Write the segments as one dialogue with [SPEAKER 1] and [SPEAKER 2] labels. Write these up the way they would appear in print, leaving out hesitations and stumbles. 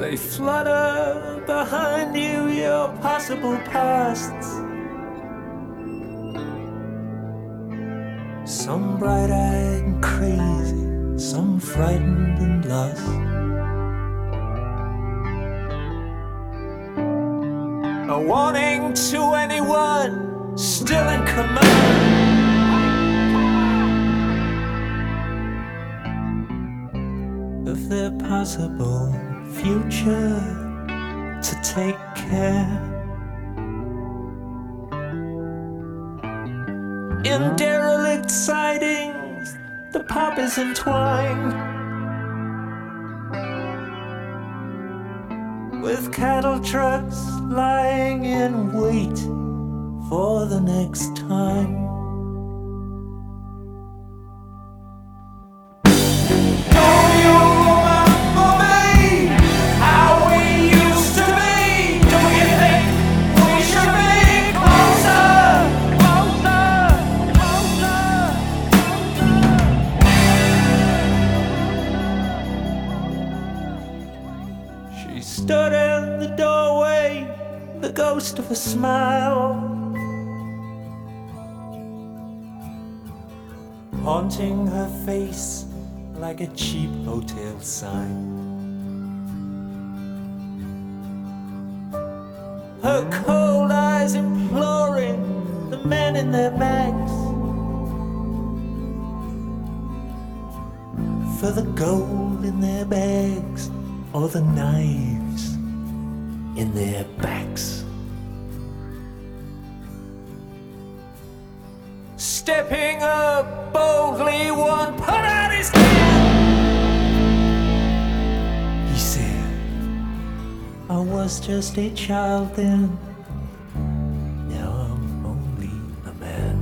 [SPEAKER 1] They flutter behind you, your possible pasts. Some bright-eyed and crazy, some frightened and lost. A warning to anyone still in command of their possible future to take care. In derelict sidings, the pop is entwined with cattle trucks lying in wait for the next time. She stood in the doorway, the ghost of a smile, haunting her face like a cheap hotel sign. Her cold eyes imploring the men in their bags for the gold in their bags or the knives in their backs. Stepping up boldly, one put out his hand. He said, I was just a child then, now I'm only a man.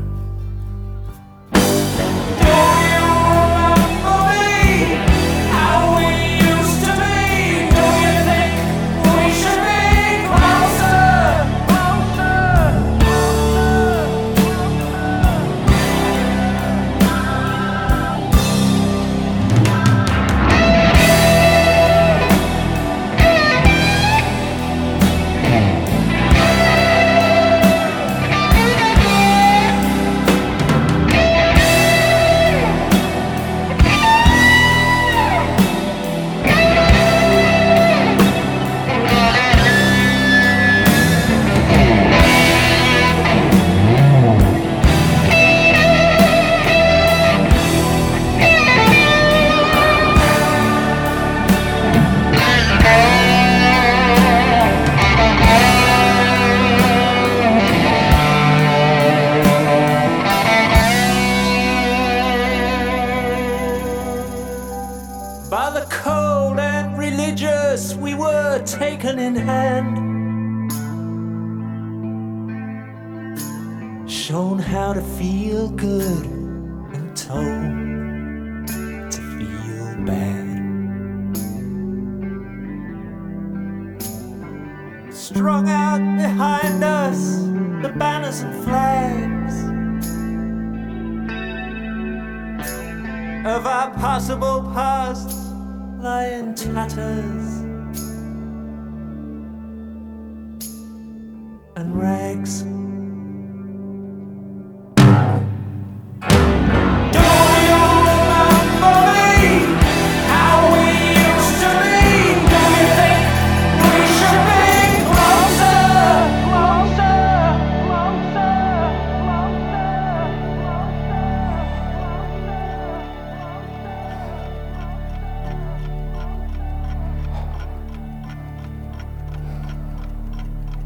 [SPEAKER 1] By the cold and religious, we were taken in hand, shown how to feel good and told to feel bad. Strung out behind us, the banners and flags of our possible past lie in tatters and rags.